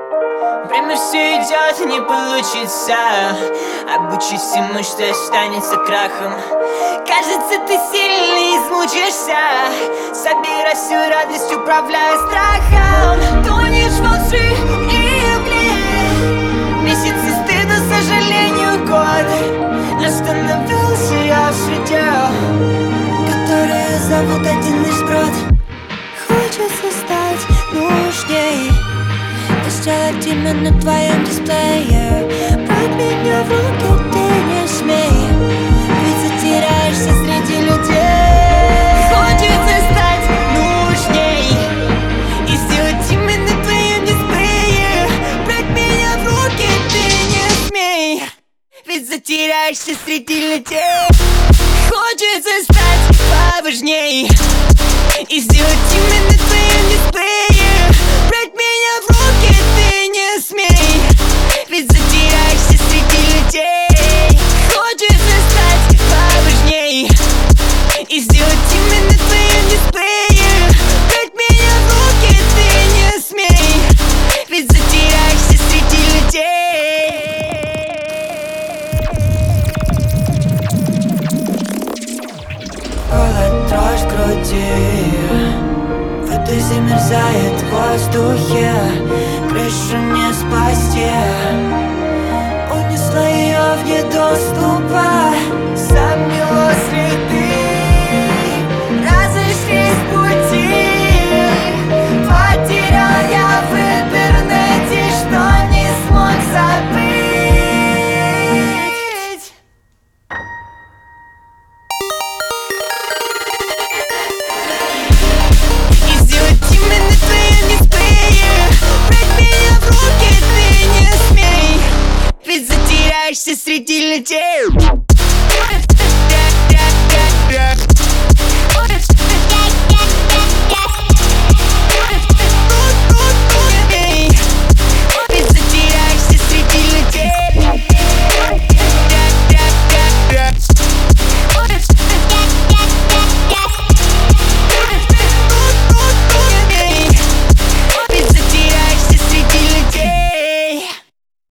Время все идет, не получится обучить всему, что останется крахом. Кажется, ты сильно измучишься. Собирай всю радость, управляя страхом. Тонешь во лжи и угле. Месяцы стыда, сожалению, год. Остановился я в среде, которые зовут один лишь брод. Хочется стать нужней, сделать имя на твоем дисплее. Брать меня в руки ты не смей, ведь затеряешься среди людей. Хочется стать нужней и сделать имя на твоем дисплее. Брать меня в руки ты не смей, ведь затеряешься среди людей. Хочется стать поважней и сделать имя на твоем дисплее. Брать меня в руки ты не смей, ведь затеряешься среди людей. Хочется стать поважней и сделать имя на твоем дисплее. Брать меня в руки ты не смей, ведь затеряешься среди людей. Холод, дрожь в груди, воды замерзает в воздухе. Крышу не спасти, унесла ее вне доступа. Замело следы, разошлись пути. Потерял я в интернете, что не смог забыть. Затеряешься среди людей.